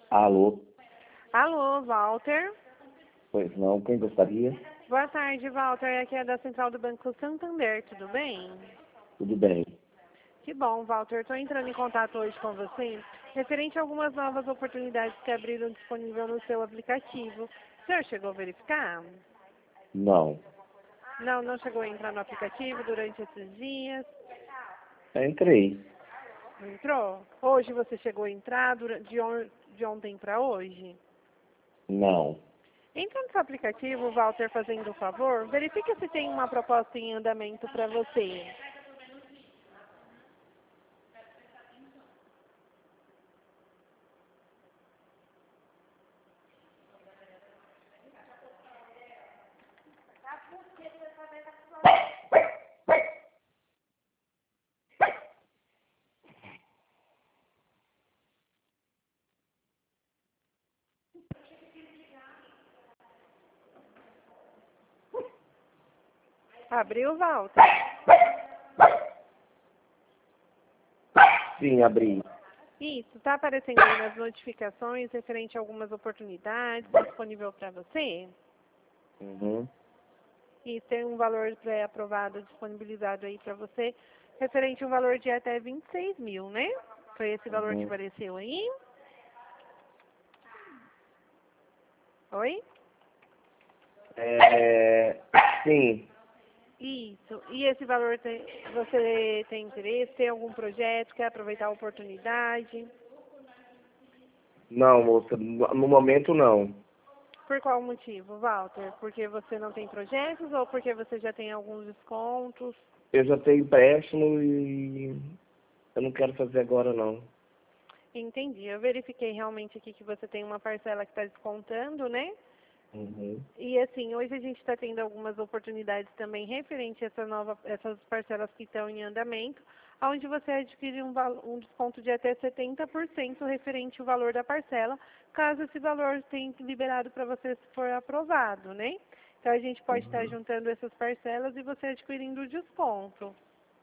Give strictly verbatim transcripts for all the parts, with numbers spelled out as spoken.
Alô? Alô, Walter. Pois não, quem gostaria? Boa tarde, Walter. Aqui é da Central do Banco Santander, tudo bem? Tudo bem. Que bom, Walter. Estou entrando em contato hoje com você, referente a algumas novas oportunidades que abriram disponível no seu aplicativo. O senhor chegou a verificar? Não. Não, não chegou a entrar no aplicativo durante esses dias? Eu entrei. Não entrou? Hoje você chegou a entrar dura- de, on- de ontem para hoje? Não. Entra no seu aplicativo, Walter, fazendo um favor, verifique se tem uma proposta em andamento para você. Abriu, Walter? Sim, abri. Isso, está aparecendo aí nas notificações referente a algumas oportunidades disponível para você? Uhum. E tem um valor pré-aprovado disponibilizado aí para você, referente a um valor de até vinte e seis mil, né? Foi esse valor que Uhum. apareceu aí? Oi? É... Sim. Isso. E esse valor, tem, você tem interesse? Tem algum projeto? Quer aproveitar a oportunidade? Não, moça, no no momento não. Por qual motivo, Walter? Porque você não tem projetos ou porque você já tem alguns descontos? Eu já tenho empréstimo e eu não quero fazer agora não. Entendi. Eu verifiquei realmente aqui que você tem uma parcela que está descontando, né? Uhum. E assim, hoje a gente está tendo algumas oportunidades também referente a essa nova, essas parcelas que estão em andamento, onde você adquire um, val- um desconto de até setenta por cento referente ao valor da parcela, caso esse valor tenha liberado para você se for aprovado, né? Então a gente pode estar Uhum. juntando essas parcelas e você adquirindo o desconto.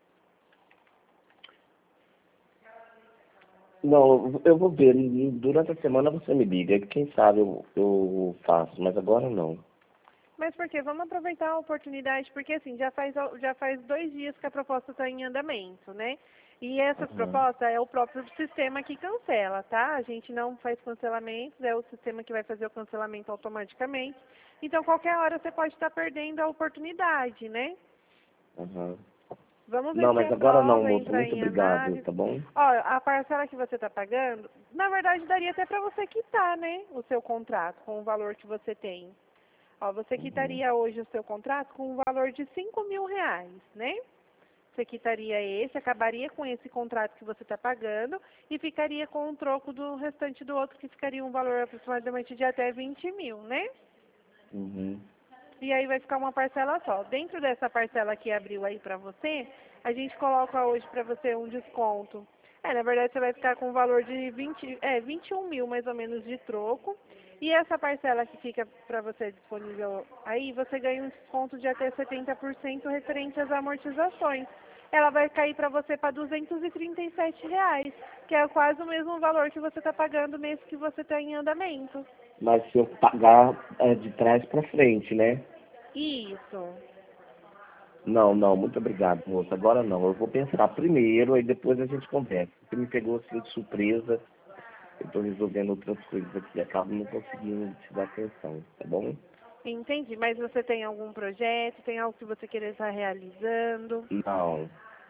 Não, eu vou ver. Durante a semana você me liga. Quem sabe eu, eu faço, mas agora não. Mas por quê? Vamos aproveitar a oportunidade, porque assim, já faz, al- já faz dois dias que a proposta está em andamento, né? E essas Uhum. propostas é o próprio sistema que cancela, tá? A gente não faz cancelamentos, é o sistema que vai fazer o cancelamento automaticamente. Então, qualquer hora você pode estar perdendo a oportunidade, né? Uhum. Vamos ver Não, se mas agora não, aprova, moço. entrar Muito em obrigado, análise. tá bom? Ó, a parcela que você está pagando, na verdade, daria até para você quitar, né? O seu contrato com o valor que você tem. Ó, você Uhum. quitaria hoje o seu contrato com um valor de cinco mil reais, né? Você quitaria esse, acabaria com esse contrato que você está pagando e ficaria com o troco do restante do outro, que ficaria um valor aproximadamente de até vinte mil, né? Uhum. E aí vai ficar uma parcela só. Dentro dessa parcela que abriu aí para você, a gente coloca hoje para você um desconto. É, na verdade você vai ficar com um valor de vinte, é, vinte e um mil mais ou menos de troco. E essa parcela que fica para você disponível aí, você ganha um desconto de até setenta por cento referente às amortizações. Ela vai cair para você para duzentos e trinta e sete reais, que é quase o mesmo valor que você está pagando mês que você está em andamento. Mas se eu pagar é, de trás para frente, né? Isso. Não, não, muito obrigado, moça. Agora não. Eu vou pensar primeiro, aí depois a gente conversa. Você me pegou assim de surpresa. Eu estou resolvendo outras coisas aqui. Acabo não conseguindo te dar atenção, tá bom? Entendi, mas você tem algum projeto, tem algo que você queira estar realizando? Não.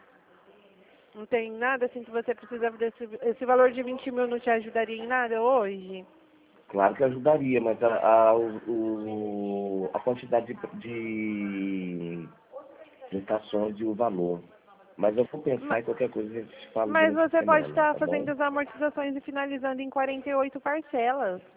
Não tem nada assim que você precisa desse, esse valor de vinte mil não te ajudaria em nada hoje? Claro que ajudaria, mas a, a, o, o- a quantidade de, de prestações e o valor. Mas eu vou pensar Ma- em qualquer coisa que a gente fala Mas durante a você pode semana, estar tá bom? fazendo as amortizações e finalizando em quarenta e oito parcelas.